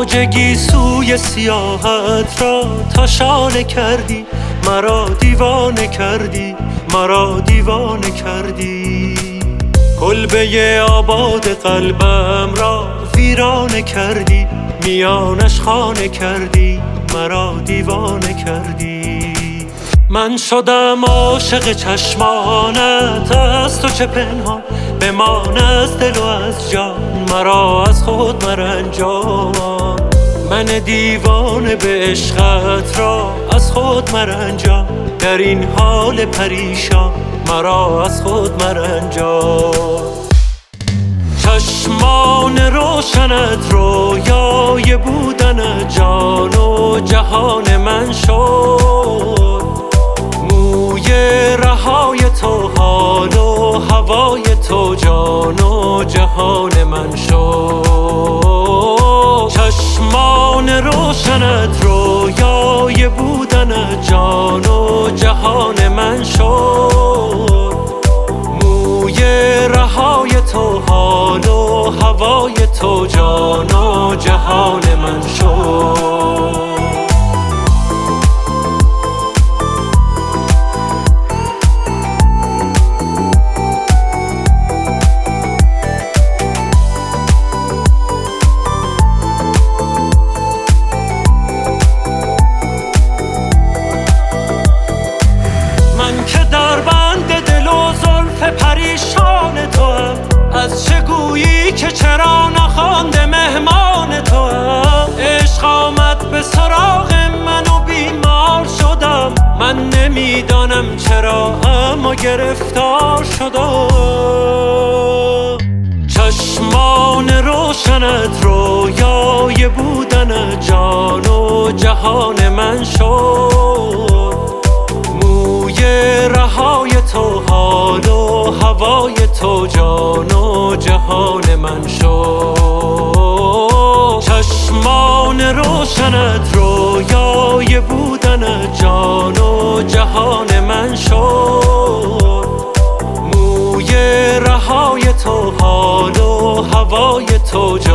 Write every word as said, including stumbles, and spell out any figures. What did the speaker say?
خواجگی سوی سیاحت را تا شانه کردی، مرا دیوانه کردی، مرا دیوانه کردی. کلبه آباد قلبم را ویرانه کردی، میانش خانه کردی، مرا دیوانه کردی. من شدم عاشق چشمانت، از تو چه پنهان بمان از دل و از جان، مرا از خود مرنجان. من دیوانه به عشقت را از خود مرنجان، در این حال پریشان مرا از خود مرنجان. چشمان روشنت رویای بودن جان و جهان من شد، موی رهای تو حال و هوای تو جان و جهان من شد. چشمان روشنت رویای بودن جان و جهان من شد، موی رهای تو حال و هوای تو جان و جهان من شد. پریشان تو هم از چه گویی که چرا نخوانده مهمان تو هم. عشق آمد به سراغ من و بیمار شدم، من نمیدانم چرا اما گرفتار شدم. چشمان روشنت رویای بودن جان و جهان من شد، موی رهای تو حال و هوای تو جان و جهان من شد. چشمان روشنت رویای بودن جان و جهان من شد، موی رهای تو حال و هوای تو جان